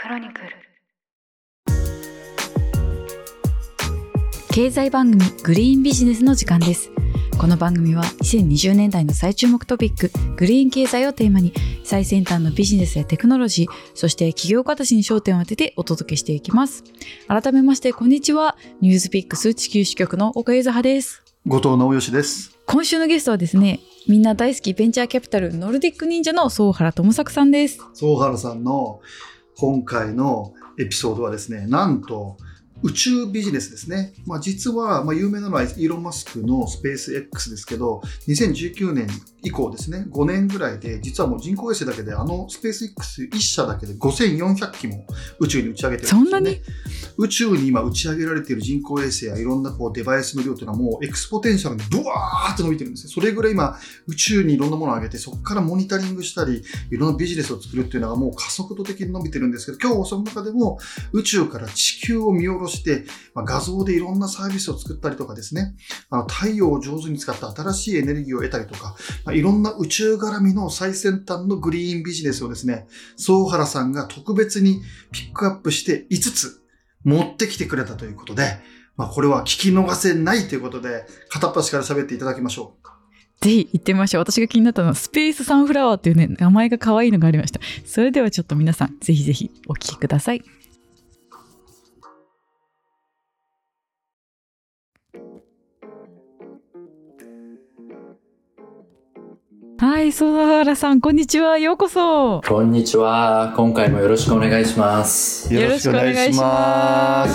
クロニクル。 経済番組グリーンビジネスの時間です。この番組は2020年代の最注目トピックグリーン経済をテーマに最先端のビジネスやテクノロジー、そして起業家たちに焦点を当ててお届けしていきます。改めましてこんにちは。ニュースピックス地球支局の岡柚葉です。 後藤直義です。 今週のゲストはですね、みんな大好きベンチャーキャピタルノルディック忍者の総原智作さんです。 総原さんの今回のエピソードはですね、なんと宇宙ビジネスですね。実は有名なのはイーロン・マスクのスペース X ですけど、2019年以降ですね、5年ぐらいで実はもう人工衛星だけでスペース X 1社だけで5400機も宇宙に打ち上げてるんですよね。 そんなに宇宙に今打ち上げられている人工衛星やいろんなデバイスの量というのはもうエクスポテンシャルにブワーって伸びてるんですね。それぐらい今宇宙にいろんなものを上げて、そこからモニタリングしたりいろんなビジネスを作るっていうのがもう加速度的に伸びてるんですけど、今日その中でも宇宙から地球を見下ろして画像でいろんなサービスを作ったりとかですね、太陽を上手に使った新しいエネルギーを得たりとか、いろんな宇宙絡みの最先端のグリーンビジネスをですね、総原さんが特別にピックアップして5つ持ってきてくれたということで、これは聞き逃せないということで、片っ端から喋っていただきましょう。 ぜひ行ってみましょう。私が気になったのはスペースサンフラワーっていうね、名前が可愛いのがありました。それではちょっと皆さんぜひぜひお聞きください。はい、総原さんこんにちは。ようこそ。 こんにちは。今回もよろしくお願いします。 よろしくお願いします。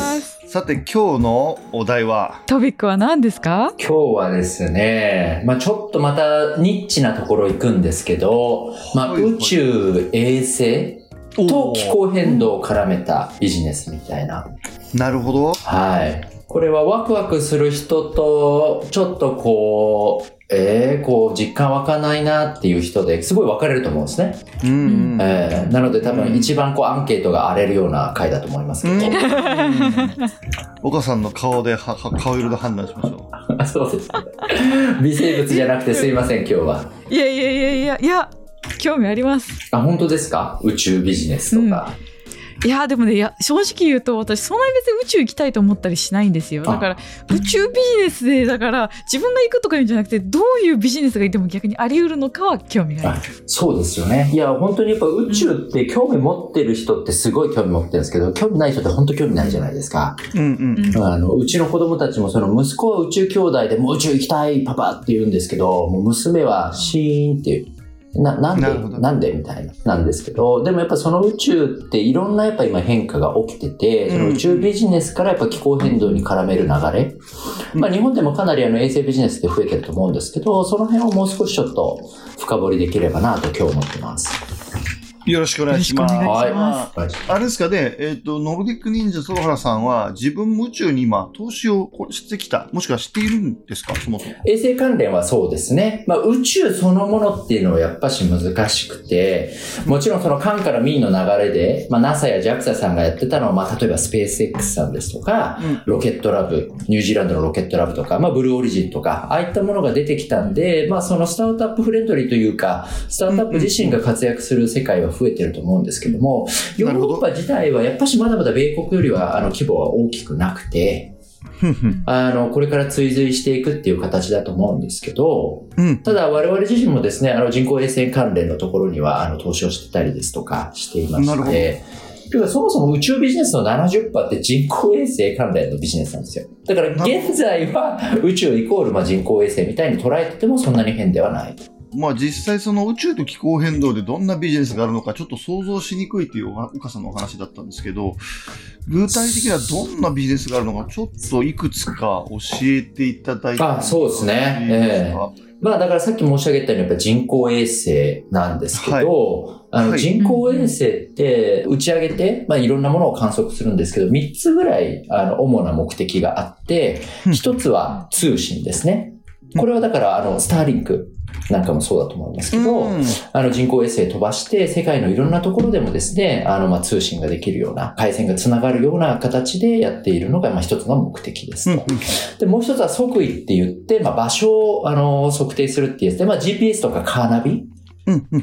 さて今日のお題は、 トピックは何ですか？ 今日はですね、ちょっとまたニッチなところ行くんですけど、宇宙衛星と気候変動を絡めたビジネスみたいな。 なるほど。 はい。これはワクワクする人とちょっと実感湧かないなっていう人ですごい分かれると思うんですね。なので多分一番アンケートが荒れるような回だと思いますけど。 岡さんの顔で顔色で判断しましょう。そうですね。微生物じゃなくてすいません今日は。 いや興味あります。 本当ですか？宇宙ビジネスとか。 いやでもね、正直言うと私そんなに別に宇宙行きたいと思ったりしないんですよ。だから宇宙ビジネスで、だから自分が行くとかいうんじゃなくて、どういうビジネスがいても逆にあり得るのかは興味がある。 そうですよね。いや本当にやっぱ宇宙って興味持ってる人ってすごい興味持ってるんですけど、興味ない人って本当興味ないじゃないですか。うちの子供たちも息子は宇宙兄弟でもう宇宙行きたいパパって言うんですけど、もう娘はシーンっていう。なんでみたいな、なんですけど、でもやっぱその宇宙っていろんなやっぱ今変化が起きてて、その宇宙ビジネスからやっぱ気候変動に絡める流れ。日本でもかなり衛星ビジネスって増えてると思うんですけど、その辺をもう少しちょっと深掘りできればなと今日思ってます。 よろしくお願いします。 はい。 あれですかね、ノルディック忍者総原さんは自分も宇宙に今投資をしてきた、もしくはしているんですか？そもそも衛星関連はそうですね。宇宙そのものっていうのはやっぱし難しくて、もちろんそのカンからミーの流れで、NASA や JAXA さんがやってたのは、例えばスペース X さんですとか、ロケットラブ、ニュージーランドのロケットラブとか、ブルーオリジンとか、ああいったものが出てきたんで、そのスタートアップフレンドリーというか、スタートアップ自身が活躍する世界は増えてると思うんですけども、ヨーロッパ自体はやっぱしまだまだ米国よりは規模は大きくなくて、これから追随していくっていう形だと思うんですけど、ただ我々自身もですね、人工衛星関連のところには投資をしてたりですとかしていまして、そもそも宇宙ビジネスの 70% って人工衛星関連のビジネスなんですよ。だから現在は宇宙イコール人工衛星みたいに捉えててもそんなに変ではない。 実際その宇宙と気候変動でどんなビジネスがあるのかちょっと想像しにくいという岡さんのお話だったんですけど、具体的にはどんなビジネスがあるのかちょっといくつか教えていただいてもいいですか？ そうですね。だからさっき申し上げたようにやっぱ人工衛星なんですけど、人工衛星って打ち上げて、いろんなものを観測するんですけど、3つぐらい主な目的があって、1つは通信ですね。これはだからスターリンクなんかもそうだと思いますけど、人工衛星飛ばして世界のいろんなところでもですね、通信ができるような、回線がつながるような形でやっているのが、一つの目的ですと。で、もう一つは測位って言って、場所を測定するっていうですね、GPS とかカーナビ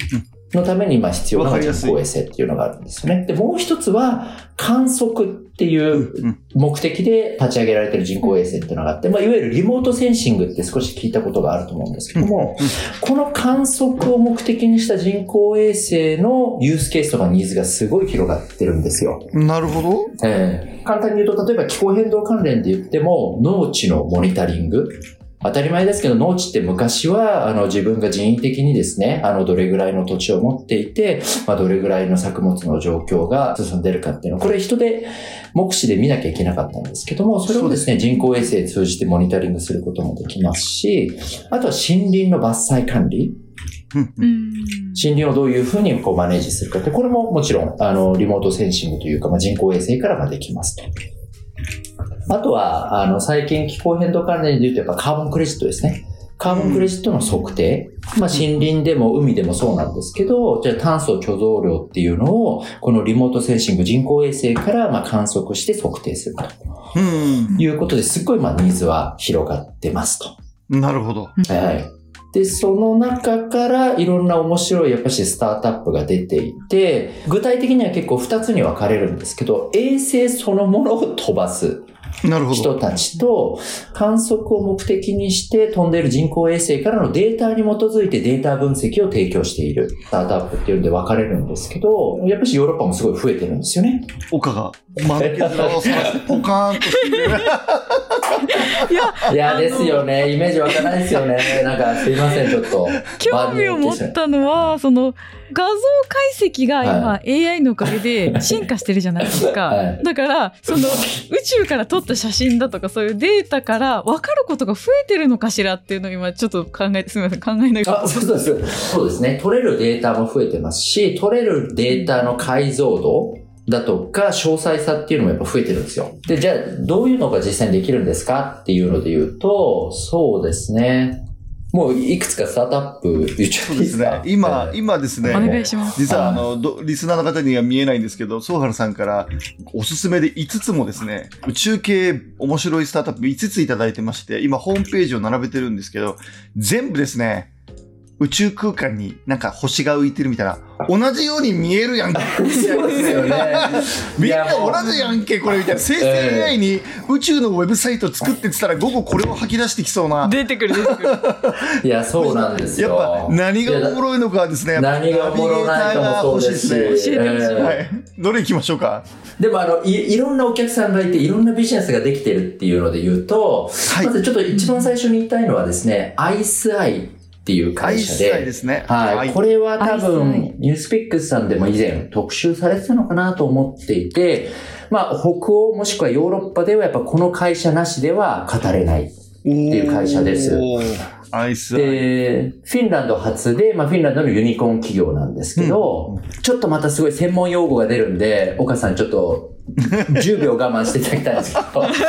のために必要な人工衛星っていうのがあるんですよね。で、もう一つは観測っていう目的で立ち上げられている人工衛星っていうのがあって、いわゆるリモートセンシングって少し聞いたことがあると思うんですけども、この観測を目的にした人工衛星のユースケースとかニーズがすごい広がってるんですよ。 なるほど。 簡単に言うと、例えば気候変動関連で言っても、農地のモニタリング。当たり前ですけど、農地って昔は、自分が人為的にですね、どれぐらいの土地を持っていて、どれぐらいの作物の状況が進んでるかっていうの、これ人で、目視で見なきゃいけなかったんですけども、それをですね、人工衛星通じてモニタリングすることもできますし、あとは森林の伐採管理。森林をどういうふうにマネージするかって、これももちろん、リモートセンシングというか、人工衛星からできますと。あとは、最近気候変動関連で言うとやっぱカーボンクレジットですね。カーボンクレジットの測定。森林でも海でもそうなんですけど、じゃあ炭素貯蔵量っていうのを、このリモートセンシング人工衛星から観測して測定すると。いうことですっごいニーズは広がってますと。 なるほど。 はい。で、その中からいろんな面白いやっぱしスタートアップが出ていて、具体的には結構2つに分かれるんですけど、衛星そのものを飛ばす。人たちと観測を目的にして飛んでいる人工衛星からのデータに基づいてデータ分析を提供しているスタートアップっていうので分かれるんですけど、やっぱりヨーロッパもすごい増えてるんですよね。 岡が満血のポカーンとしている。 いやですよね。イメージ湧かないですよね。すいません、ちょっと。 興味を持ったのは、その画像解析が今、AI のおかげで進化してるじゃないですか。だから、その宇宙から撮った写真だとかそういうデータから分かることが増えてるのかしらっていうのを今ちょっとすみません、考えながら。 そうですね。取れるデータも増えてますし、取れるデータの解像度だとか詳細さっていうのもやっぱ増えてるんですよ。で、じゃあどういうのが実際にできるんですかっていうので言うと、そうですね。もういくつかスタートアップ言っちゃっていいですか？ 今ですね。 お願いします。 実はリスナーの方には見えないんですけど、宗原さんからおすすめで5つもですね、宇宙系面白いスタートアップ5ついただいてまして、今ホームページを並べてるんですけど、全部ですね、宇宙空間に星が浮いてるみたいな、同じように見えるやんけ。 ですよね。 みんな同じやんけ、これみたいな。生成 AI に宇宙のウェブサイト作ってってたら午後これを吐き出してきそうな。 出てくる。 いや、そうなんですよ。 やっぱ何がおもろいのかですね。 何がおもろないかもそうですし。 教えてほしい。 はい。どれ行きましょうか。 でもいろんなお客さんがいて、いろんなビジネスができてるっていうので言うと、まずちょっと一番最初に言いたいのはですね、アイスアイっていう会社で。 ですね。 はい。これは多分、ニュースピックスさんでも以前特集されてたのかなと思っていて、北欧もしくはヨーロッパではやっぱこの会社なしでは語れないっていう会社です。 アイスアイ。 で、フィンランド初で、フィンランドのユニコーン企業なんですけど、ちょっとまたすごい専門用語が出るんで、岡さんちょっと、10秒我慢していただきたいんですけ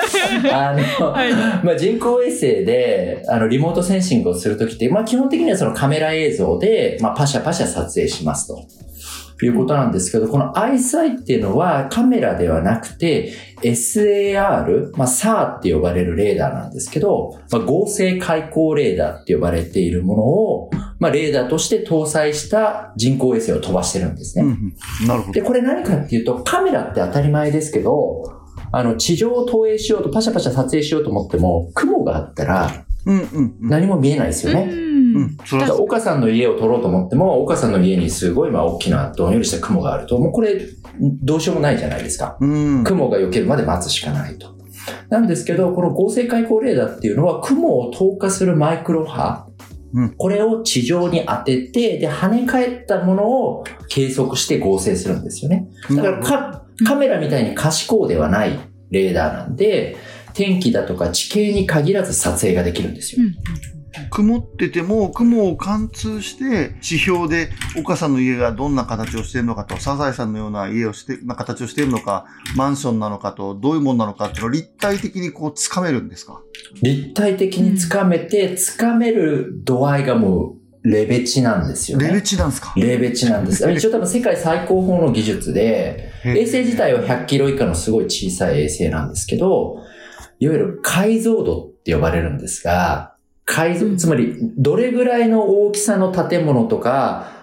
ど、人工衛星で、リモートセンシングをするときって、基本的にはそのカメラ映像で、パシャパシャ撮影しますと。いうことなんですけど、このアイサイっていうのはカメラではなくて SAR、SAR って呼ばれるレーダーなんですけど、合成開口レーダーって呼ばれているものを、レーダーとして搭載した人工衛星を飛ばしてるんですね。 なるほど。 で、これ何かっていうと、カメラって当たり前ですけど、地上を投影しようと、パシャパシャ撮影しようと思っても、雲があったら、何も見えないですよね。岡さんの家を撮ろうと思っても、岡さんの家にすごい大きなどんよりした雲があると、もうこれどうしようもないじゃないですか。雲が避けるまで待つしかないと。なんですけど、この合成開口レーダーっていうのは雲を透過するマイクロ波、これを地上に当てて、で跳ね返ったものを計測して合成するんですよね。だからカメラみたいに可視光ではないレーダーなんで、天気だとか地形に限らず撮影ができるんですよ。 曇ってても雲を貫通して地表で岡さんの家がどんな形をしているのかと、サザエさんのような家を形をしているのか、マンションなのかと、どういうものなのかっていうのを立体的につかめるんですか？ 立体的につかめて、つかめる度合いがもうレベチなんですよね。 レベチなんですか？ レベチなんです。一応多分世界最高峰の技術で、衛星自体は100キロ以下のすごい小さい衛星なんですけど、いわゆる解像度って呼ばれるんですが、つまりどれぐらいの大きさの建物とか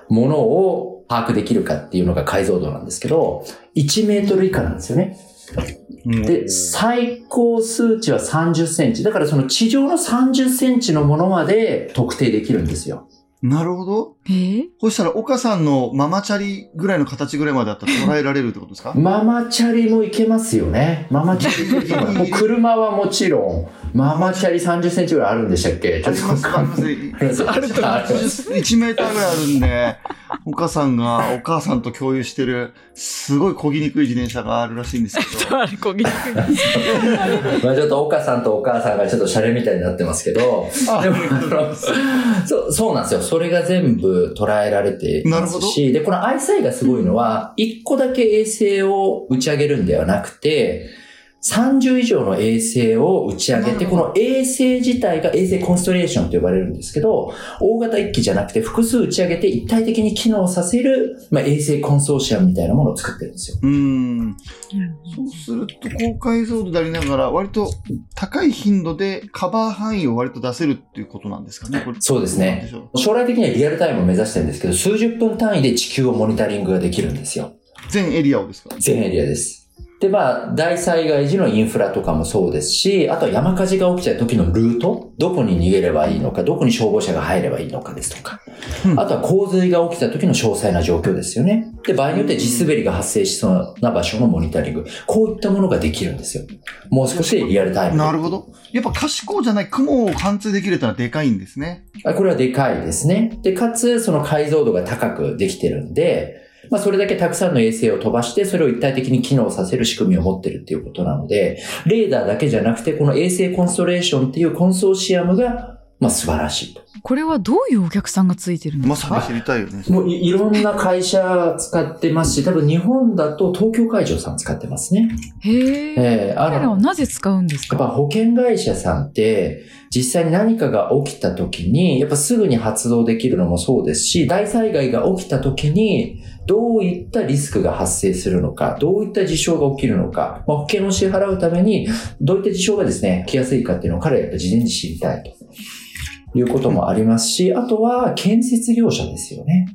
ものを把握できるかっていうのが解像度なんですけど、1メートル以下なんですよね。で、最高数値は30センチ。だからその地上の30センチのものまで特定できるんですよ。 なるほど。そしたら、岡さんのママチャリぐらいの形ぐらいまでだったら捉えられるってことですか？ ママチャリもいけますよね。ママチャリもいけます。もう車はもちろん、ママチャリ30センチぐらいあるんでしたっけ？ あります、あります。1メーターぐらいあるんで、岡さんがお母さんと共有してる、すごい漕ぎにくい自転車があるらしいんですけど。 あれ漕ぎにくい。 まあちょっと岡さんとお母さんがちょっとシャレみたいになってますけど、でもそうなんですよ。それが全部捉えられていますし、で、この ICEYE がすごいのは、1個だけ衛星を打ち上げるんではなくて、30以上の衛星を打ち上げて、この衛星自体が衛星コンストレーションと呼ばれるんですけど、大型1機じゃなくて複数打ち上げて一体的に機能させる、衛星コンソーシアムみたいなものを作ってるんですよ。 そうすると高解像度でありながら、割と高い頻度でカバー範囲を割と出せるっていうことなんですかね。これそうですね。将来的にはリアルタイムを目指してるんですけど、数十分単位で地球をモニタリングができるんですよ。 全エリアをですか？ 全エリアです。で、大災害時のインフラとかもそうですし、あとは山火事が起きた時のルート、どこに逃げればいいのか、どこに消防車が入ればいいのかですとか、あとは洪水が起きた時の詳細な状況ですよね。で、場合によって地滑りが発生しそうな場所のモニタリング、こういったものができるんですよ。もう少しリアルタイム。 なるほど。やっぱ可視光じゃない雲を貫通できるってのはでかいんですね。 これはでかいですね。で、かつ、その解像度が高くできてるんで、それだけたくさんの衛星を飛ばして、それを一体的に機能させる仕組みを持ってるっていうことなので、レーダーだけじゃなくて、この衛星コンストレーションっていうコンソーシアムが、素晴らしいと。 これはどういうお客さんがついてるんですか？ まさに知りたいよね。 もういろんな会社使ってますし、多分日本だと東京海上さん使ってますね。 彼らはなぜ使うんですか？ やっぱ保険会社さんって、実際に何かが起きた時に、やっぱすぐに発動できるのもそうですし、大災害が起きた時に、どういったリスクが発生するのか、どういった事象が起きるのか、保険を支払うために、どういった事象がですね、来やすいかっていうのを彼らやっぱ事前に知りたいということもありますし、あとは建設業者ですよね。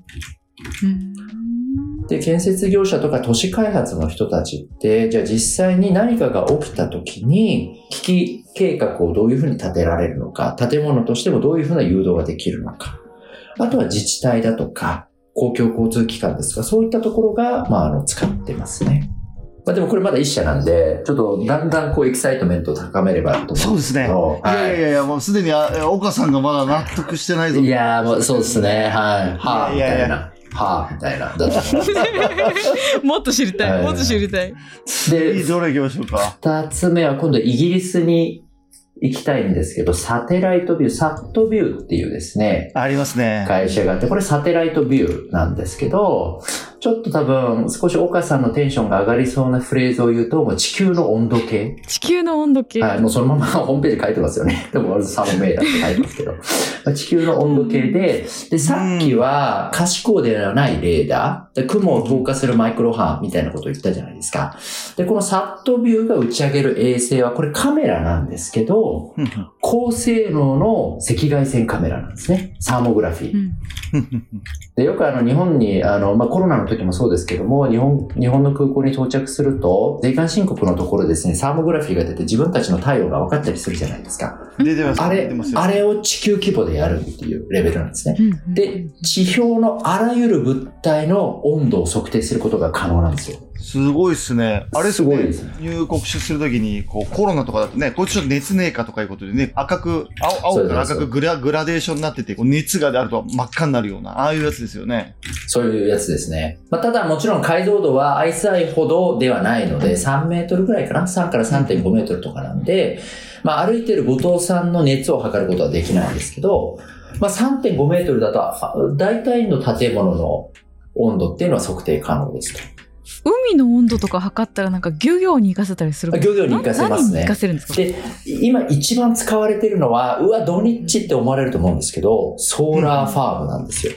で、建設業者とか都市開発の人たちって、じゃあ実際に何かが起きた時に、危機計画をどういうふうに立てられるのか、建物としてもどういうふうな誘導ができるのか、あとは自治体だとか、公共交通機関ですとか、そういったところが、使ってますね。でもこれまだ一社なんで、ちょっとだんだんエキサイトメントを高めればと思うんですけど。 そうですね。いや、もうすでに岡さんがまだ納得してないぞ。 いや、もうそうですね。はい。みたいな。みたいな。 もっと知りたい。もっと知りたい。 で、どれ行きましょうか。 二つ目は今度イギリスに行きたいんですけど、サテライトビュー、サットビューっていうですね。 ありますね。 会社があって、これサテライトビューなんですけど、ちょっと多分少し岡さんのテンションが上がりそうなフレーズを言うと、もう地球の温度計。 地球の温度計。 はい、もうそのままホームページ書いてますよね。でも俺サーモメーターって書いてますけど。地球の温度計で、さっきは可視光ではないレーダー、で雲を透過するマイクロ波みたいなことを言ったじゃないですか。で、このサットビューが打ち上げる衛星は、これカメラなんですけど、高性能の赤外線カメラなんですね。サーモグラフィー。で、よく日本に、コロナの時もそうですけども、日本の空港に到着すると、税関申告のところですね、サーモグラフィーが出て自分たちの体温が分かったりするじゃないですか。 出てます。 あれを地球規模でやるっていうレベルなんですね。で、地表のあらゆる物体の温度を測定することが可能なんですよ。 すごいっすね。あれですね。 すごいですね。 入国するときに、コロナとかだとね、こいつちょっと熱ねえかとかいうことでね、青から赤くグラデーションになってて、熱があると真っ赤になるような、ああいうやつですよね。 そういうやつですね。ただもちろん解像度はICEYEほどではないので、3メートルぐらいかな ?3 から 3.5 メートルとかなんで、歩いてる後藤さんの熱を測ることはできないんですけど、3.5 メートルだと、大体の建物の温度っていうのは測定可能ですと。 海の温度とか測ったら漁業に活かせたりする？ 漁業に活かせますね。 何に活かせるんですか？ で、今一番使われてるのは、ドニッチって思われると思うんですけど、ソーラーファームなんですよ。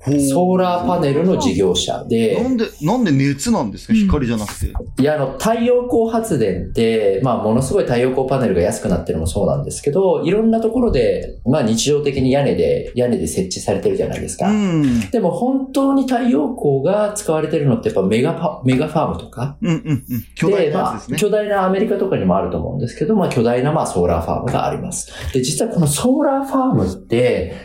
ソーラーパネルの事業者で。 なんで熱なんですか、光じゃなくて。 いや、太陽光発電って、まあ、ものすごい太陽光パネルが安くなってるのもそうなんですけど、いろんなところで、まあ、日常的に屋根で設置されてるじゃないですか。でも、本当に太陽光が使われてるのって、やっぱメガファームとか。 巨大なやつですね。 まあ、巨大なアメリカとかにもあると思うんですけど、まあ、巨大なまあソーラーファームがあります。で、実はこのソーラーファームって、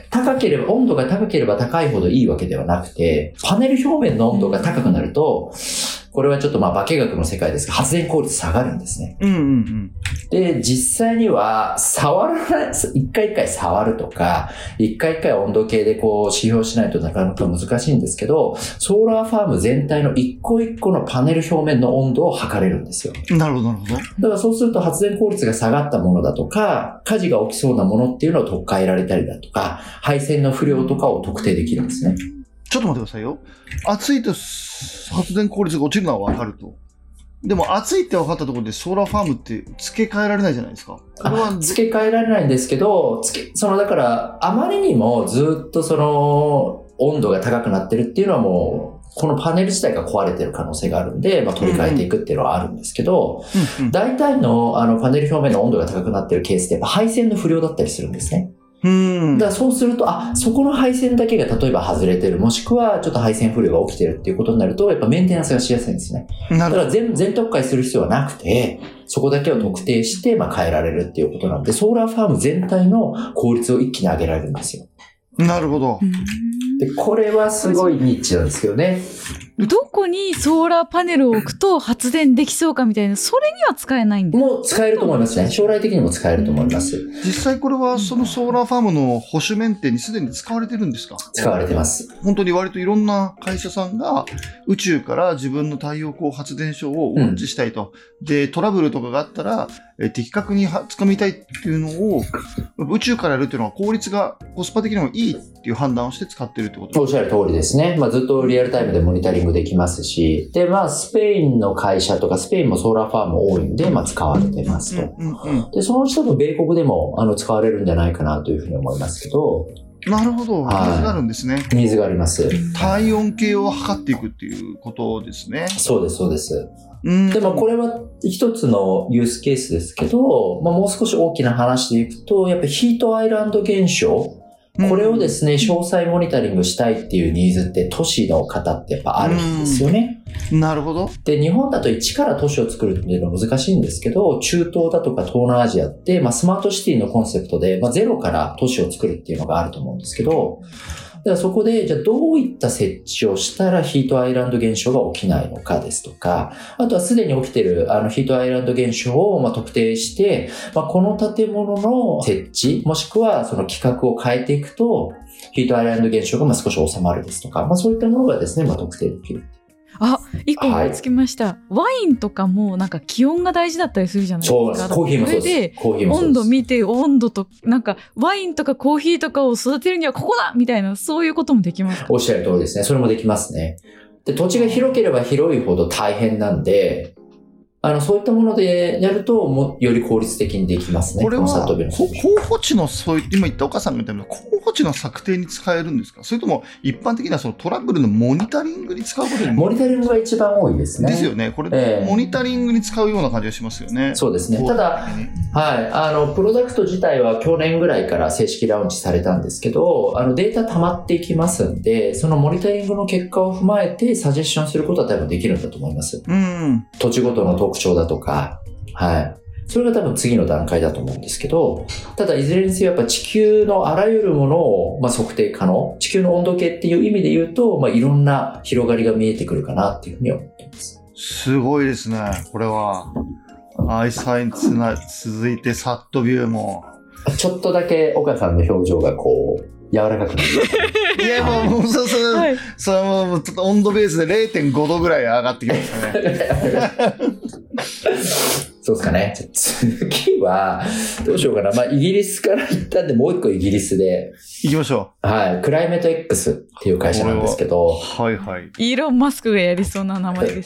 温度が高ければ高いほどいいわけではなくて、パネル表面の温度が高くなると、これはちょっとまあ化学の世界ですが、発電効率下がるんですね。で、実際には、一回一回触るとか、一回一回温度計でこう指標しないとなかなか難しいんですけど、ソーラーファーム全体の一個一個のパネル表面の温度を測れるんですよ。 なるほど、なるほど。 だからそうすると発電効率が下がったものだとか、火事が起きそうなものっていうのを取っ換えられたりだとか、配線の不良とかを特定できるんですね。 ちょっと待ってくださいよ。暑いと発電効率が落ちるのは分かると。でも暑いって分かったところでソーラーファームって付け替えられないじゃないですか。これは付け替えられないんですけど、だからあまりにもずっと温度が高くなってるっていうのはもう、このパネル自体が壊れてる可能性があるんで、まあ、取り替えていくっていうのはあるんですけど、大体のパネル表面の温度が高くなってるケースってやっぱ配線の不良だったりするんですね。だからそうすると、そこの配線だけが例えば外れてる、もしくはちょっと配線不良が起きてるっていうことになると、やっぱメンテナンスがしやすいんですね。だから全特化する必要はなくて、そこだけを特定して、まあ変えられるっていうことなんで、ソーラーファーム全体の効率を一気に上げられるんですよ。 なるほど。 で、これはすごいニッチなんですけどね。 どこにソーラーパネルを置くと発電できそうかみたいな、それには使えないんですか？ もう使えると思いますね。将来的にも使えると思います。 実際これはそのソーラーファームの保守メンテにすでに使われてるんですか？ 使われてます。 本当に割といろんな会社さんが宇宙から自分の太陽光発電所をウォッチしたいと。で、トラブルとかがあったら、的確に掴みたいっていうのを宇宙からやるっていうのは効率がコスパ的にもいいっていう判断をして使ってるってことですか？ おっしゃる通りですね。まあずっとリアルタイムでモニタリングできますし、で、まあスペインの会社とか、スペインもソーラーファーム多いんで、まあ使われてますと。で、そのうち多分米国でも使われるんじゃないかなというふうに思いますけど。 なるほど。水があるんですね。 水があります。 体温計を測っていくっていうことですね。 そうです、そうです。でもこれは一つのユースケースですけど、まあ、もう少し大きな話でいくと、やっぱりヒートアイランド現象、これをですね、詳細モニタリングしたいっていうニーズって都市の方ってやっぱあるんですよね。 なるほど。 で、日本だと一から都市を作るっていうのは難しいんですけど、中東だとか東南アジアって、まあ、スマートシティのコンセプトで、まあ、ゼロから都市を作るっていうのがあると思うんですけど、だからそこで、じゃあどういった設置をしたらヒートアイランド現象が起きないのかですとか、あとはすでに起きているヒートアイランド現象をまあ特定して、まあ、この建物の設置、もしくはその規格を変えていくと、ヒートアイランド現象がまあ少し収まるですとか、まあそういったものがですね、まあ特定できる。 一個思いつきました、ワインとかもなんか気温が大事だったりするじゃないですか。 そう、コーヒーもそうです。 それで温度見て、温度となんかワインとかコーヒーとかを育てるにはここだみたいな、そういうこともできますか？ おっしゃる通りですね。それもできますね。で、土地が広ければ広いほど大変なんで、そういったものでやると、より効率的にできますね。 これは、候補地の、今言った岡さんが言ったような候補地の策定に使えるんですか？それとも、一般的なそのトラブルのモニタリングに使うことにモニタリングが一番多いですね。 ですよね。これ、モニタリングに使うような感じがしますよね。 そうですね。ただ、はい、プロダクト自体は去年ぐらいから正式ラウンチされたんですけど、データ溜まっていきますんで、そのモニタリングの結果を踏まえて、サジェッションすることは多分できるんだと思います。土地ごとの特徴だとか、はい。それが多分次の段階だと思うんですけど、ただいずれにせよやっぱ地球のあらゆるものを、まあ、測定可能。地球の温度計っていう意味で言うと、まあ、いろんな広がりが見えてくるかなっていうふうに思っています。 すごいですね。これは。アイサイン続いてサットビューも。 ちょっとだけ岡さんの表情がこう、柔らかくなる。 いや、もう、それはもう、温度ベースで 0.5 度ぐらい上がってきましたね。 そうですかね。次は、どうしようかな。まあ、イギリスから行ったんで、もう一個イギリスで。 行きましょう。はい。クライメット X っていう会社なんですけど。 はいはい。 イーロン・マスクがやりそうな名前ですね。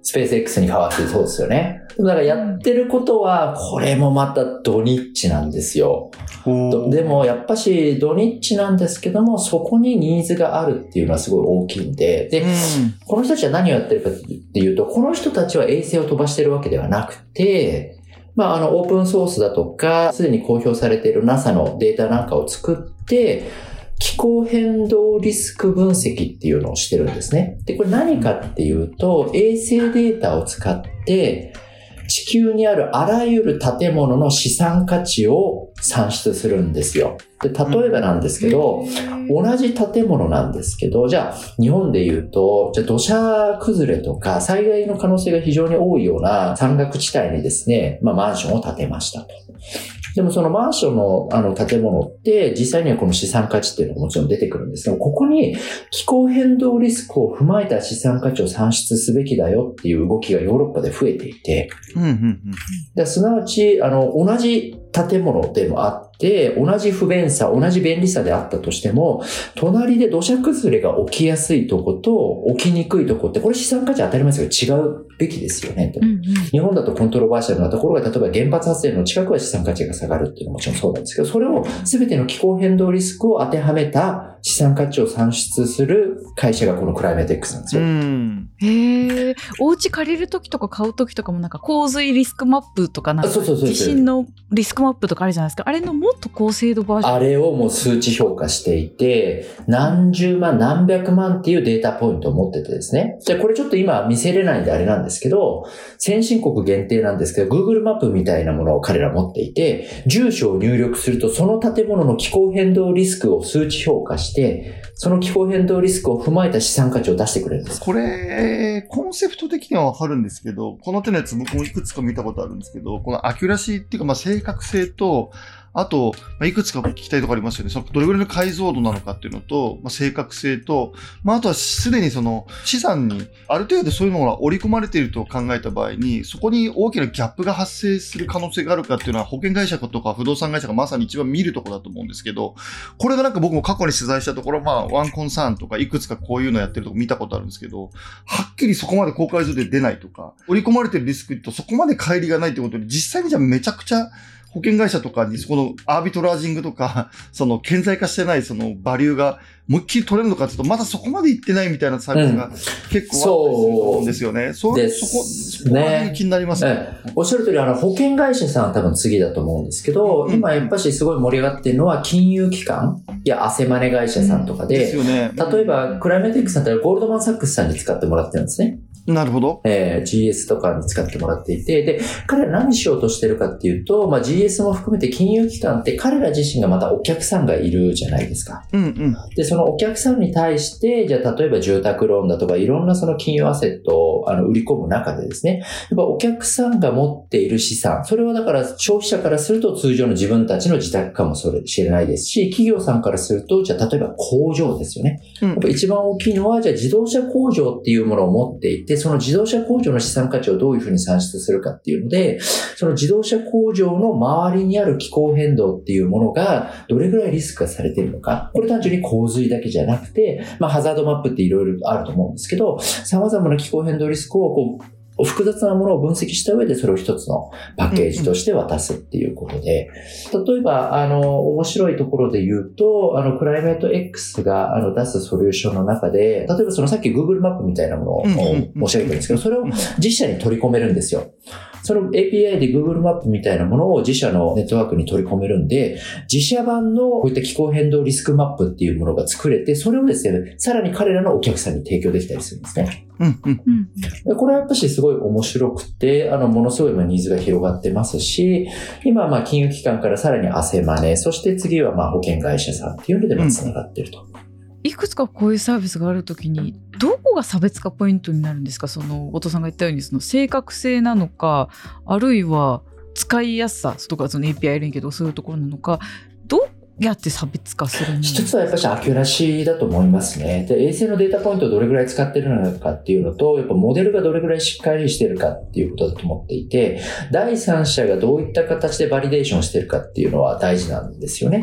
スペース X に変わってそうですよね。だからやってることは、これもまたドニッチなんですよ。でもやっぱしドニッチなんですけども、そこにニーズがあるっていうのはすごい大きいんで、で、この人たちは何をやってるかっていうと、この人たちは衛星を飛ばしてるわけではなくて、オープンソースだとか、すでに公表されている NASA のデータなんかを作って、気候変動リスク分析っていうのをしてるんですね。で、これ何かっていうと、衛星データを使って、地球にあるあらゆる建物の資産価値を算出するんですよ。で、例えばなんですけど、同じ建物なんですけど、じゃあ日本で言うと、じゃあ土砂崩れとか災害の可能性が非常に多いような山岳地帯にですね、マンションを建てましたと。でもそのマンションの建物って実際にはこの資産価値っていうのがもちろん出てくるんですけど、ここに気候変動リスクを踏まえた資産価値を算出すべきだよっていう動きがヨーロッパで増えていて、すなわち同じ建物でもあって、同じ不便さ、同じ便利さであったとしても、隣で土砂崩れが起きやすいとこと起きにくいとこって、これ資産価値当たり前ですけど違うべきですよねと。日本だとコントロバーシャルなところが、例えば原発発電の近くは資産価値が下がるっていうのももちろんそうなんですけど、それを全ての気候変動リスクを当てはめた資産価値を算出する会社がこのクライメート X なんですよ。 お家借りるときとか買うときとかもなんか洪水リスクマップとかなんか地震のリスクマップとかあるじゃないですか。あれのもっと高精度バージョン。 あれをもう数値評価していて、何十万何百万っていうデータポイントを持っててですね。じゃあこれちょっと今見せれないんであれなんですけど、先進国限定なんですけど Google マップみたいなものを彼ら持っていて、住所を入力するとその建物の気候変動リスクを数値評価して、その気候変動リスクを踏まえた資産価値を出してくれるんです。 これ、コンセプト的にはわかるんですけど、この手のやつ僕もいくつか見たことあるんですけど、このアキュラシーっていうか、正確性と、あと、いくつか聞きたいところありますよね。そのどれぐらいの解像度なのかっていうのと、正確性と、あとはすでにその資産にある程度そういうのが織り込まれていると考えた場合に、そこに大きなギャップが発生する可能性があるかっていうのは保険会社とか不動産会社がまさに一番見るところだと思うんですけど、これがなんか僕も過去に取材したところ、ワンコンサーンとかいくつかこういうのやってるとこ見たことあるんですけど、はっきりそこまで公開上で出ないとか、織り込まれてるリスクとそこまで乖離がないってことで、実際にじゃあめちゃくちゃ保険会社とかにそこのアービトラージングとか、その顕在化してないそのバリューがもう一気に取れるのかっていうと、まだそこまでいってないみたいなサービスが結構あったりすると思うんですよね。そこが気になりますね。 おっしゃる通り、保険会社さんは多分次だと思うんですけど、今やっぱしすごい盛り上がってるのは金融機関やアセマネ会社さんとかで、 ですよね。 例えばクライメート X さんってゴールドマンサックスさんに使ってもらってるんですね。 なるほど。 GS とかに使ってもらっていて、で、彼ら何しようとしてるかっていうと、GS も含めて金融機関って彼ら自身がまたお客さんがいるじゃないですか。で、そのお客さんに対して、じゃあ例えば住宅ローンだとかいろんなその金融アセットを売り込む中でですね、やっぱお客さんが持っている資産、それはだから消費者からすると通常の自分たちの自宅かもしれないですし、企業さんからすると、じゃあ例えば工場ですよね。やっぱ一番大きいのは、じゃあ自動車工場っていうものを持っていて、その自動車工場の資産価値をどういうふうに算出するかっていうので、その自動車工場の周りにある気候変動っていうものがどれぐらいリスクがされているのか。これ単純に洪水だけじゃなくて、ハザードマップっていろいろあると思うんですけど、様々な気候変動リスクを複雑なものを分析した上でそれを一つのパッケージとして渡すっていうことで、例えば、面白いところで言うと、クライメート X が出すソリューションの中で、例えばそのさっき Google マップみたいなものを申し上げたんですけど、それを自社に取り込めるんですよ。その API で Google マップみたいなものを自社のネットワークに取り込めるんで、自社版のこういった気候変動リスクマップっていうものが作れて、それをですね、さらに彼らのお客さんに提供できたりするんですね。これはやっぱしすごい面白くて、ものすごいニーズが広がってますし、今は金融機関からさらにアセマネ、そして次は保険会社さんっていうので繋がってると。 いくつかこういうサービスがあるときにどこが差別化ポイントになるんですか？その後藤さんが言ったようにその正確性なのか、あるいは使いやすさとかその API 連携とかそういうところなのか、どうやって差別化するの？ 一つはやっぱりアキュラシーだと思いますね。で、衛星のデータポイントをどれぐらい使ってるのかっていうのと、やっぱモデルがどれぐらいしっかりしてるかっていうことだと思っていて、第三者がどういった形でバリデーションしてるかっていうのは大事なんですよね。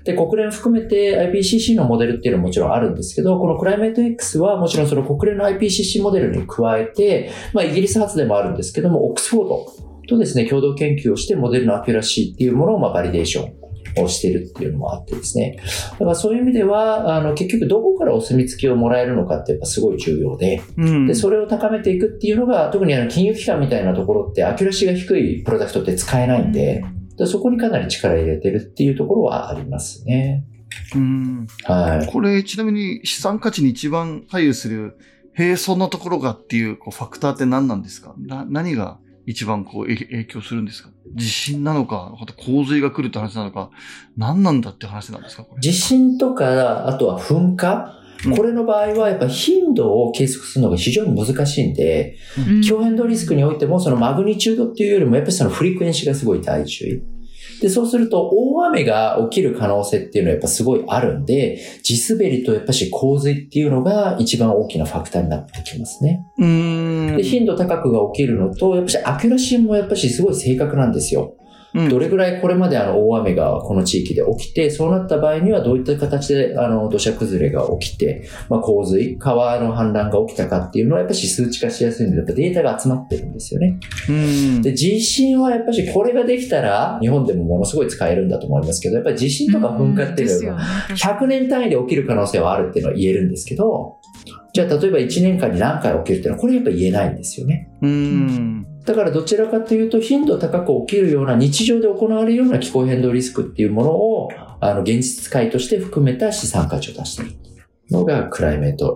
で、国連含めて IPCC のモデルっていうのはもちろんあるんですけど、このクライメート X はもちろんその国連の IPCC モデルに加えて、イギリス発でもあるんですけども、オックスフォードとですね、共同研究をしてモデルのアキュラシーっていうものをバリデーションをしているっていうのもあってですね。だからそういう意味では、結局どこからお墨付きをもらえるのかってやっぱすごい重要で、で、それを高めていくっていうのが、特に金融機関みたいなところってアキュラシーが低いプロダクトって使えないんで、そこにかなり力入れてるっていうところはありますね。 はい。これちなみに資産価値に一番左右する平損のところがっていうファクターって何なんですか？何が一番影響するんですか？地震なのか、あと洪水が来るって話なのか、何なんだって話なんですか？これ地震とか、あとは噴火、これの場合はやっぱ頻度を計測するのが非常に難しいんで、気候変動リスクにおいてもそのマグニチュードっていうよりもやっぱりそのフリクエンシーがすごい大事。で、そうすると大雨が起きる可能性っていうのはやっぱすごいあるんで、地滑りとやっぱし洪水っていうのが一番大きなファクターになってきますね。で、頻度高くが起きるのと、やっぱしアキュラシーもやっぱしすごい正確なんですよ。どれぐらいこれまで大雨がこの地域で起きて、そうなった場合にはどういった形で土砂崩れが起きて、洪水、川の氾濫が起きたかっていうのはやっぱし数値化しやすいので、やっぱデータが集まってるんですよね。で、地震はやっぱしこれができたら、日本でもものすごい使えるんだと思いますけど、やっぱり地震とか噴火っていうのは100年単位で起きる可能性はあるっていうのは言えるんですけど、じゃあ例えば1年間に何回起きるっていうのはこれやっぱ言えないんですよね。だからどちらかというと頻度高く起きるような日常で行われるような気候変動リスクっていうものを現実界として含めた資産価値を出しているのがクライメート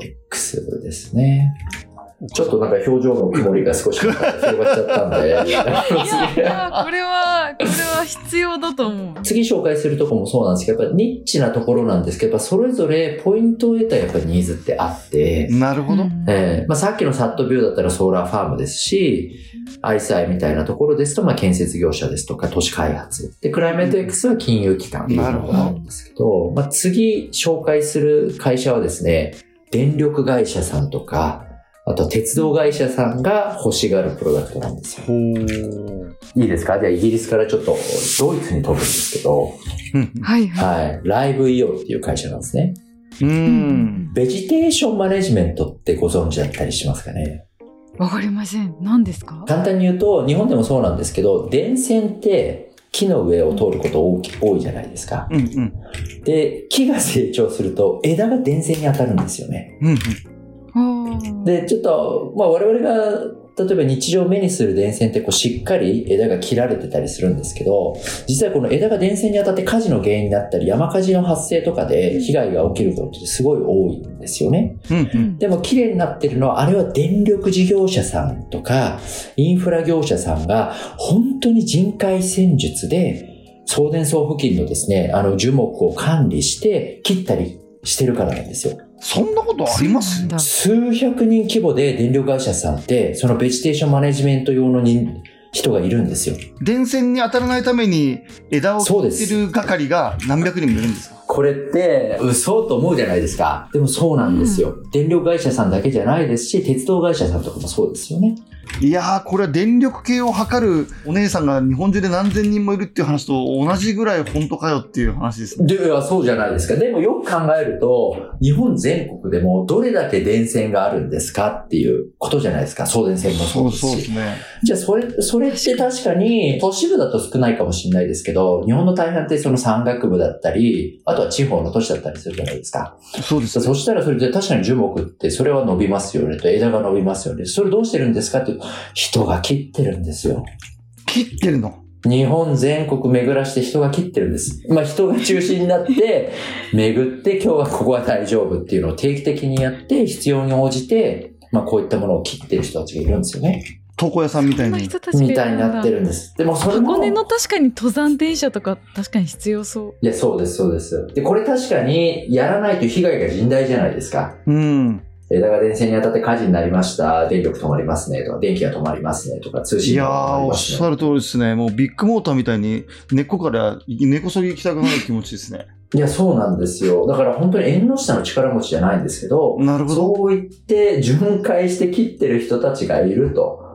X ですね。ちょっとなんか表情の曇りが少し広がっちゃったんで。いや、 これは必要だと思う。 次紹介するとこもそうなんですけど、やっぱりニッチなところなんですけど、やっぱそれぞれポイントを得たやっぱりニーズってあって。 なるほど。 さっきのサットビューだったらソーラーファームですし、アイサイみたいなところですと、建設業者ですとか都市開発。で、クライメート X は金融機関っていうのがあるんですけど、次紹介する会社はですね、電力会社さんとか、あと鉄道会社さんが欲しがるプロダクトなんですよ。いいですか？じゃあイギリスからちょっとドイツに飛ぶんですけど、ライブイオっていう会社なんですね。ベジテーションマネジメントってご存知だったりしますかね？ わかりません。何ですか？ 簡単に言うと、日本でもそうなんですけど、電線って木の上を通ること多いじゃないですか。で、木が成長すると枝が電線に当たるんですよね。で、ちょっと、我々が、例えば日常目にする電線ってしっかり枝が切られてたりするんですけど、実際この枝が電線に当たって火事の原因になったり、山火事の発生とかで被害が起きることってすごい多いんですよね。でも綺麗になってるのは、あれは電力事業者さんとか、インフラ業者さんが本当に人海戦術で、送電層付近のですね、樹木を管理して切ったりしてるからなんですよ。 そんなことあります？ 数百人規模で電力会社さんって、そのベジテーションマネジメント用の人がいるんですよ。 電線に当たらないために枝を切ってる係が何百人もいるんですか？ これって嘘と思うじゃないですか。でもそうなんですよ。電力会社さんだけじゃないですし、鉄道会社さんとかもそうですよね。 いやー、これは電力系を測るお姉さんが日本中で何千人もいるっていう話と同じぐらい本当かよっていう話ですね。 ではそうじゃないですか。でもよく考えると、日本全国でもどれだけ電線があるんですかっていうことじゃないですか。送電線もそうですし。 そうですね。 じゃあそれって確かに都市部だと少ないかもしれないですけど、日本の大半ってその山岳部だったり、あとは地方の都市だったりするじゃないですか。 そうです。 そしたらそれで確かに樹木ってそれは伸びますよねと、枝が伸びますよね。それどうしてるんですかっていう、人が切ってるんですよ。 切ってるの？ 日本全国巡らして人が切ってるんです。人が中心になって巡って今日はここは大丈夫っていうのを定期的にやって必要に応じてこういったものを切ってる人たちがいるんですよね。 床屋さんみたいにみたいになってるんです。でもそれも箱根の確かに登山電車とか確かに必要そう。 いや、そうですそうです。でこれ確かにやらないと被害が甚大じゃないですか。枝が電線に当たって火事になりました。電力止まりますねとか、電気が止まりますねとか、通信が止まりますね。 いやー、おっしゃる通りですね。もうビッグモーターみたいに根っこから根こそぎ行きたくなる気持ちですね。 いや、そうなんですよ。だから本当に縁の下の力持ちじゃないんですけど、 なるほど。 そう言って巡回して切ってる人たちがいると。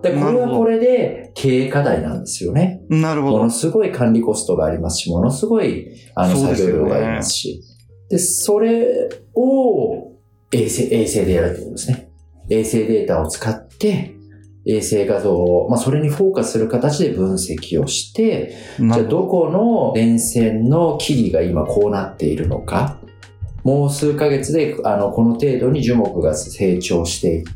で、これはこれで経営課題なんですよね。 なるほど。 ものすごい管理コストがありますし、ものすごい作業量がありますし。で、それを衛星でやるってことですね。衛星データを使って、衛星画像を、それにフォーカスする形で分析をして、じゃあどこの電線の木々が今こうなっているのか、もう数ヶ月でこの程度に樹木が成長していって、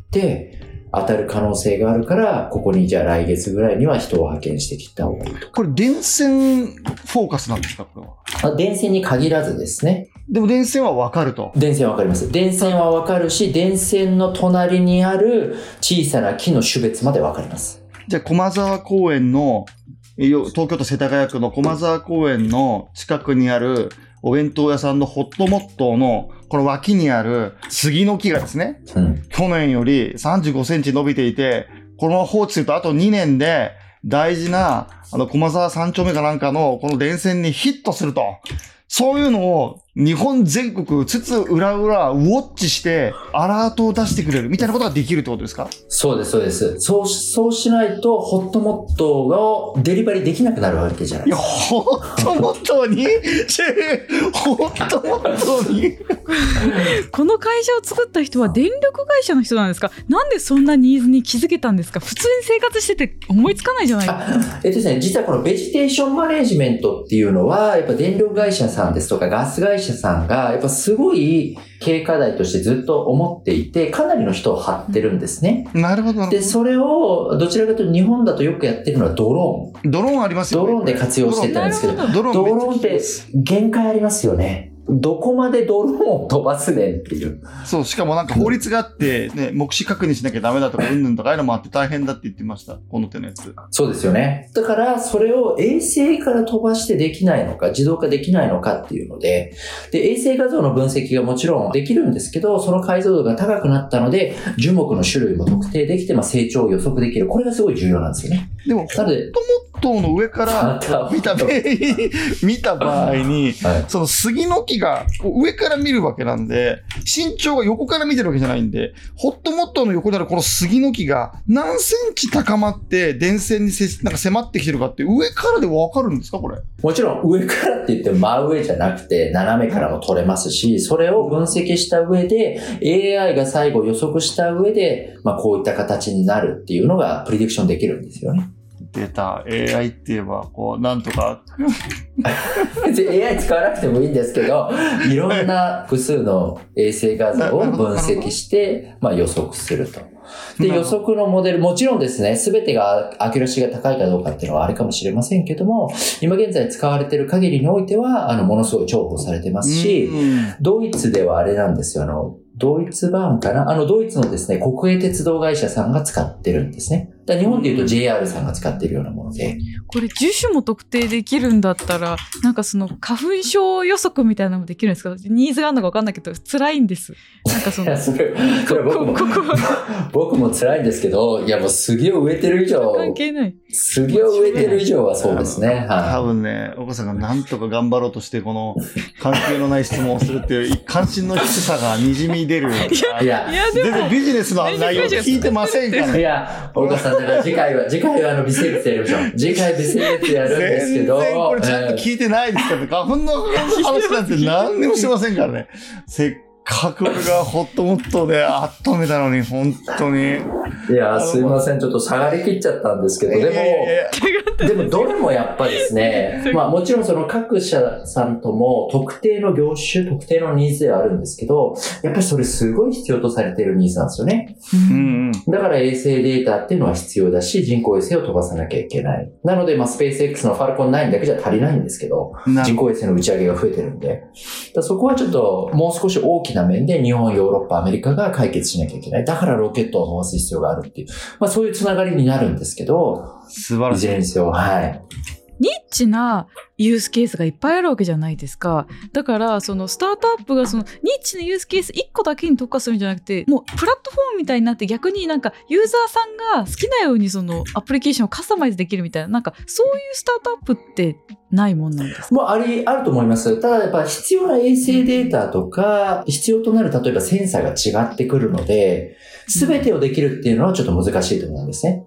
当たる可能性があるから、ここにじゃあ来月ぐらいには人を派遣してきた方がいいとか。 これ電線フォーカスなんですか、これは。 電線に限らずですね。 でも電線は分かると。 電線は分かります。電線は分かるし、電線の隣にある小さな木の種別まで分かります。 じゃあ駒沢公園の、東京都世田谷区の駒沢公園の近くにあるお弁当屋さんのホットモットーのこの脇にある杉の木がですね、去年より35センチ伸びていて、このまま放置するとあと2年で大事な駒沢3丁目かなんかのこの電線にヒットすると。そういうのを日本全国つつ裏裏ウォッチしてアラートを出してくれるみたいなことができるってことですか？ そうです、そうです。そうしないとホットモットがデリバリーできなくなるわけじゃないですか。 ホットモットにホットモットにこの会社を作った人は電力会社の人なんですか？なんでそんなニーズに気づけたんですか？普通に生活してて思いつかないじゃないですか。 ですね、実はこのベジテーションマネジメントっていうのは、やっぱ電力会社さんですとかガス会社さんが、やっぱすごい経営課題としてずっと思っていて、かなりの人を張ってるんですね。 なるほど。 で、それを、どちらかというと日本だとよくやってるのはドローン。 ドローンありますよね。 ドローンで活用してたんですけど、ドローンって限界ありますよね。どこまでドローンを飛ばすねんっていう。 そう、しかもなんか法律があって、ね、目視確認しなきゃダメだとか、うんぬんとかああいうのもあって大変だって言ってました。この手のやつ。 そうですよね。だから、それを衛星から飛ばしてできないのか、自動化できないのかっていうので、衛星画像の分析がもちろんできるんですけど、その解像度が高くなったので、樹木の種類も特定できて、成長を予測できる。これがすごい重要なんですよね。 でも、ホットモットの上から見た場合に、はい、その杉の木が上から見るわけなんで、身長が横から見てるわけじゃないんで、ホットモットの横にあるこの杉の木が何センチ高まって電線になんか迫ってきてるかって上からでわかるんですか、これ？もちろん上からって言って真上じゃなくて斜めからも取れますし、それを分析した上で AI が最後予測した上で、こういった形になるっていうのがプリディクションできるんですよね。 出た。AI って言えば、なんとか。 AI 使わなくてもいいんですけど、いろんな複数の衛星画像を分析して、予測すると。で、予測のモデル、もちろんですね、すべてがアキュラシーが高いかどうかっていうのはあれかもしれませんけども、今現在使われている限りにおいては、ものすごい重宝されてますし、ドイツではあれなんですよ、ドイツ版かな？ドイツのですね、国営鉄道会社さんが使ってるんですね。日本で言うと JR さんが使ってるようなもので。 これ樹種も特定できるんだったら、なんかその花粉症予測みたいなのもできるんですか？ニーズがあるのか分かんないけど、辛いんです。なんかその。 それ僕も辛いんですけど、いやもう杉を植えてる以上。 関係ない。 杉を植えてる以上はそうですね。 多分ね、岡さんがなんとか頑張ろうとして、この関係のない質問をするっていう関心の低さが滲み出る。 いや、 全然ビジネスの内容聞いてませんから。 いや、岡さん、だから次回は微生物やりましょう。次回微生物やるんですけど。 全然これちゃんと聞いてないですからね。花粉の話なんて何にもしてませんからね。せっかく俺がホットモットで温めたのに、本当に。 いや、すいません。ちょっと下がりきっちゃったんですけど、でもどれもやっぱりですね、もちろんその各社さんとも特定の業種、特定のニーズではあるんですけど、やっぱりそれすごい必要とされているニーズなんですよね。だから衛星データっていうのは必要だし、人工衛星を飛ばさなきゃいけない。なので、スペース X のファルコン9だけじゃ足りないんですけど、人工衛星の打ち上げが増えてるんで、そこはちょっともう少し大きな面で日本、ヨーロッパ、アメリカが解決しなきゃいけない。だからロケットを飛ばす必要があるっていう、そういうつながりになるんですけど、 素晴らしい。 いずれにせよ、はい。 ニッチなユースケースがいっぱいあるわけじゃないですか。だからそのスタートアップがそのニッチなユースケース1個だけに特化するんじゃなくて、もうプラットフォームみたいになって、逆になんかユーザーさんが好きなようにそのアプリケーションをカスタマイズできるみたいな、なんかそういうスタートアップってないもんなんですか？ あると思います。ただやっぱ必要な衛星データとか、必要となる例えばセンサーが違ってくるので、全てをできるっていうのはちょっと難しいと思うんですね。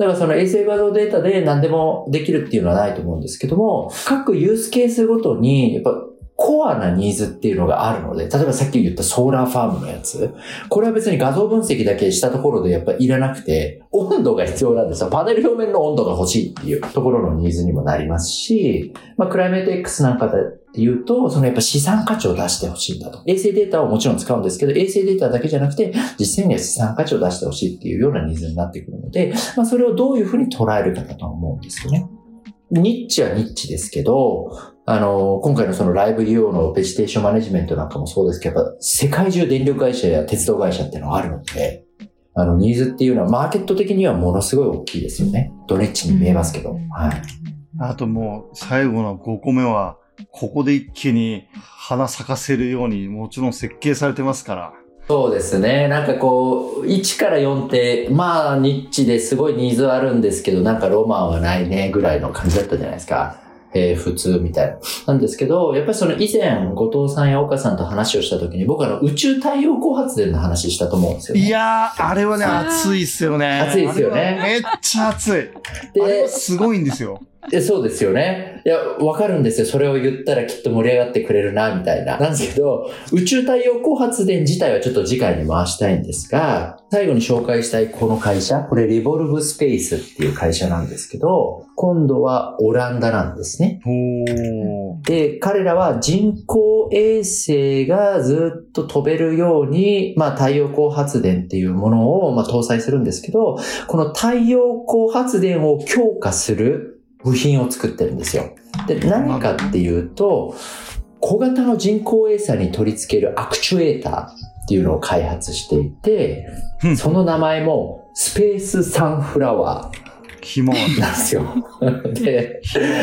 だからその衛星画像データで何でもできるっていうのはないと思うんですけども、各ユースケースごとにやっぱコアなニーズっていうのがあるので、例えばさっき言ったソーラーファームのやつ、これは別に画像分析だけしたところでやっぱいらなくて、温度が必要なんですよ。パネル表面の温度が欲しいっていうところのニーズにもなりますし、クライメート X なんかで言うと、そのやっぱ資産価値を出してほしいんだと。衛星データをもちろん使うんですけど、衛星データだけじゃなくて、実際には資産価値を出してほしいっていうようなニーズになってくるので、それをどういうふうに捉えるかだと思うんですよね。ニッチはニッチですけど、今回のそのライブ利用のベジテーションマネジメントなんかもそうですけど、やっぱ世界中電力会社や鉄道会社っていうのがあるので、ニーズっていうのはマーケット的にはものすごい大きいですよね。ドネッチに見えますけど。はい。 あともう最後の5個目は、ここで一気に花咲かせるようにもちろん設計されてますから。 そうですね。なんかこう、1から4って、ニッチですごいニーズはあるんですけど、なんかロマンはないねぐらいの感じだったじゃないですか。普通みたいな。なんですけど、やっぱりその以前、後藤さんや岡さんと話をした時に、僕宇宙太陽光発電の話したと思うんですよね。 いやー、あれはね、熱いっすよね。 熱いっすよね。 めっちゃ熱い。あれはすごいんですよ。 そうですよね。いや、わかるんですよ。それを言ったらきっと盛り上がってくれるな、みたいな。なんですけど、宇宙太陽光発電自体はちょっと次回に回したいんですが、最後に紹介したいこの会社、これリボルブスペースっていう会社なんですけど、今度はオランダなんですね。で、彼らは人工衛星がずっと飛べるように、太陽光発電っていうものを搭載するんですけど、この太陽光発電を強化する部品を作ってるんですよ。で、何かっていうと、小型の人工衛星に取り付けるアクチュエーターっていうのを開発していて、その名前もスペースサンフラワーなんですよ。で、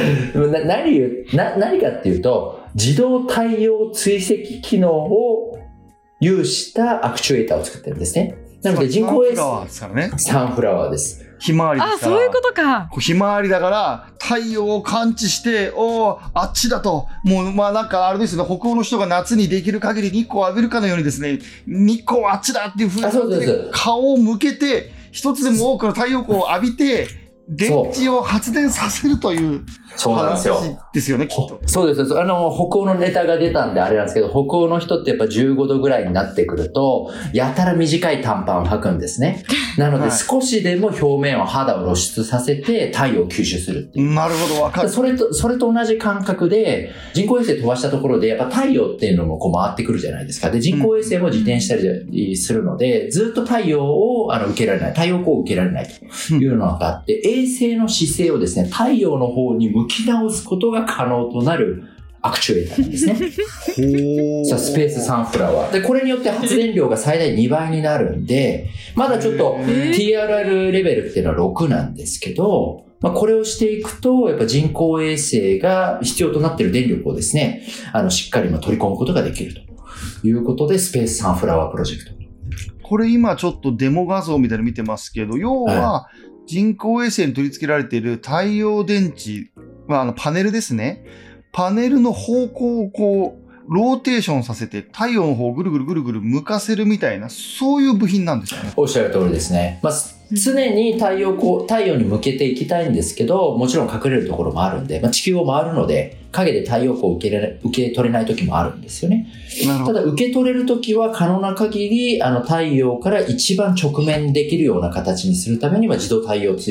何かっていうと、自動太陽追跡機能を有したアクチュエーターを作ってるんですね。なので人工衛星、サンフラワーです。 ひまわりですから。 そういうことか。 ひまわりだから、太陽を感知して、あっちだと。もう、なんかあれですね、北欧の人が夏にできる限り日光を浴びるかのようにですね、日光はあっちだっていう風に顔を向けて、一つでも多くの太陽光を浴びて、電池を発電させるという話ですよね、きっと。 そうです。北欧のネタが出たんであれなんですけど、北欧の人ってやっぱ15度ぐらいになってくると、やたら短い短パンを履くんですね。なので少しでも表面を肌を露出させて太陽を吸収するっていう。 なるほど、わかる。 それと同じ感覚で、人工衛星飛ばしたところで、やっぱ太陽っていうのもこう回ってくるじゃないですか。で、人工衛星も自転したりするので、ずっと太陽を受けられない、太陽光を受けられないというのがあって、衛星の姿勢をですね、太陽の方に向き直すことが可能となるアクチュエーターなんですね。スペースサンフラワー。で、これによって発電量が最大2倍になるんで、まだちょっと TRR レベルっていうのは6なんですけど、これをしていくと、やっぱ人工衛星が必要となっている電力をですね、しっかり取り込むことができるということで、スペースサンフラワープロジェクト。 これ今ちょっとデモ画像みたいなの見てますけど、要は人工衛星に取り付けられている太陽電池、パネルですね。パネルの方向をこう、ローテーションさせて太陽の方をぐるぐるぐるぐる向かせるみたいな、そういう部品なんですかね。 おっしゃる通りですね。常に太陽に向けていきたいんですけど、もちろん隠れるところもあるんで、地球を回るので、影で太陽光を受け取れない時もあるんですよね。ただ、受け取れる時は可能な限り、太陽から一番直面できるような形にするためには、自動太陽の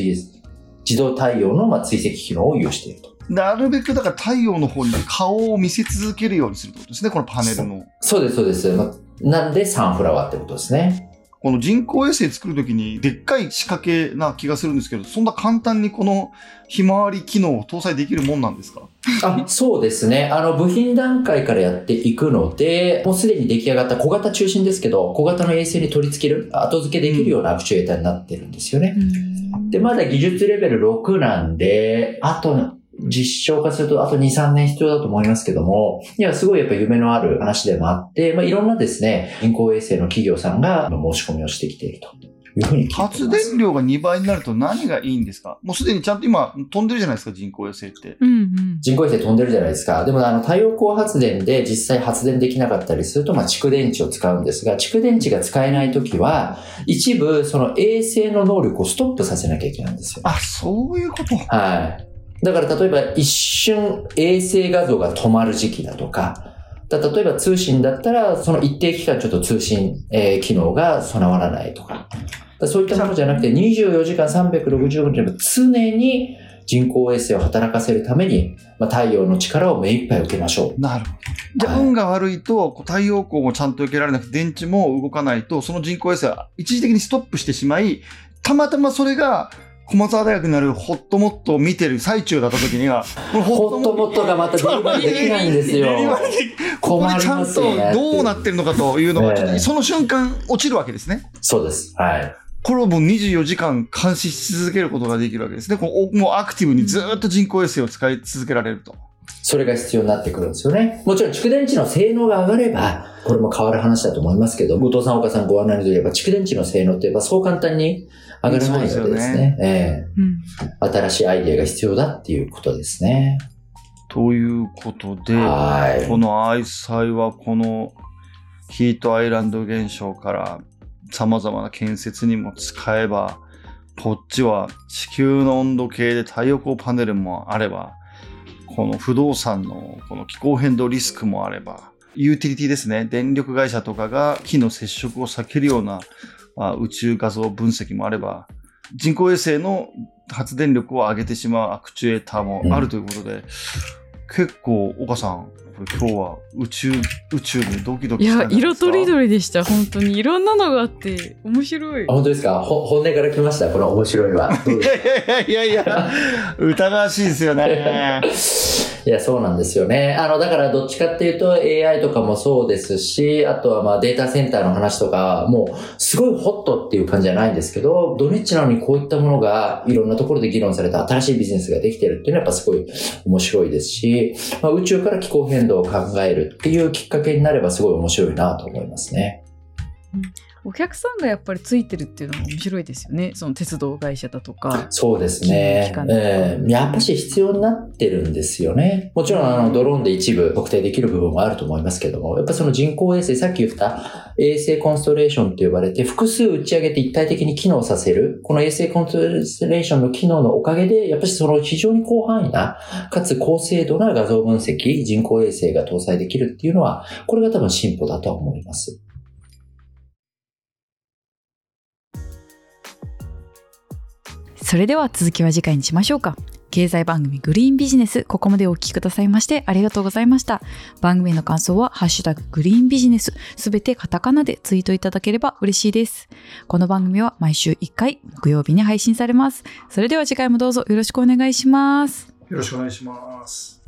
追跡機能を有していると。 なるべくだから太陽の方に顔を見せ続けるようにするってことですね、このパネルの。 そうです、そうです。なんでサンフラワーってことですね。 この人工衛星作るときにでっかい仕掛けな気がするんですけど、そんな簡単にこのひまわり機能を搭載できるもんなんですか？ そうですね。部品段階からやっていくので、もうすでに出来上がった小型中心ですけど、小型の衛星に取り付ける、後付けできるようなアクチュエーターになってるんですよね。で、まだ技術レベル6なんで、実証化するとあと 2,3 年必要だと思いますけども、すごいやっぱ夢のある話でもあって、いろんなですね、人工衛星の企業さんが申し込みをしてきているというふうに聞いています。 発電量が2倍になると何がいいんですか？もうすでにちゃんと今飛んでるじゃないですか、人工衛星って。 人工衛星飛んでるじゃないですか。でも太陽光発電で実際発電できなかったりすると、蓄電池を使うんですが、蓄電池が使えないときは、一部その衛星の能力をストップさせなきゃいけないんですよ。 そういうこと。 はい。だから例えば一瞬衛星画像が止まる時期だとか、例えば通信だったらその一定期間ちょっと通信、機能が備わらないとか。そういったものじゃなくて24時間365日常に人工衛星を働かせるために、太陽の力を目いっぱい受けましょう。 なるほど。じゃあ、運が悪いと、太陽光もちゃんと受けられなくて、電池も動かないと、その人工衛星は一時的にストップしてしまい、たまたまそれが、小松沢大学になるホットモットを見てる最中だった時には、 ホットモットがまたデリバリーできないんですよ。 ここでちゃんとどうなってるのかというのが、その瞬間落ちるわけですね。 そうです。はい。 これをもう24時間監視し続けることができるわけですね。もうアクティブにずっと人工衛星を使い続けられると。 それが必要になってくるんですよね。もちろん蓄電池の性能が上がれば、これも変わる話だと思いますけど、後藤さん、岡さんご案内のとおり、やっぱ蓄電池の性能ってそう簡単に上がらないのでですね。新しいアイデアが必要だっていうことですね。 ということで、この愛妻はこのヒートアイランド現象から様々な建設にも使えば、こっちは地球の温度計で太陽光パネルもあれば、この不動産のこの気候変動リスクもあれば、ユーティリティですね。電力会社とかが木の接触を避けるような、宇宙画像分析もあれば、人工衛星の発電力を上げてしまうアクチュエーターもあるということで、結構、岡さん、今日は宇宙でドキドキしたんですか？ 色とりどりでした。本当にいろんなのがあって面白い。 本当ですか？本音から来ました。この面白いは。 いや疑わしいですよね。 いや、そうなんですよね。だからどっちかっていうと AI とかもそうですし、あとはデータセンターの話とか、もうすごいホットっていう感じじゃないんですけど、ドニッチなのにこういったものがいろんなところで議論された新しいビジネスができてるっていうのはやっぱすごい面白いですし、宇宙から気候変動を考えるっていうきっかけになればすごい面白いなと思いますね。 お客さんがやっぱりついてるっていうのも面白いですよね。その鉄道会社だとか。 そうですね。やっぱし必要になってるんですよね。もちろんドローンで一部特定できる部分もあると思いますけども、やっぱその人工衛星、さっき言った衛星コンストレーションと呼ばれて複数打ち上げて一体的に機能させる、この衛星コンストレーションの機能のおかげで、やっぱりその非常に広範囲な、かつ高精度な画像分析、人工衛星が搭載できるっていうのは、これが多分進歩だと思います。 それでは続きは次回にしましょうか。経済番組グリーンビジネス、ここまでお聞きくださいましてありがとうございました。番組の感想はハッシュタググリーンビジネス、すべてカタカナでツイートいただければ嬉しいです。この番組は毎週1回木曜日に配信されます。それでは次回もどうぞよろしくお願いします。 よろしくお願いします。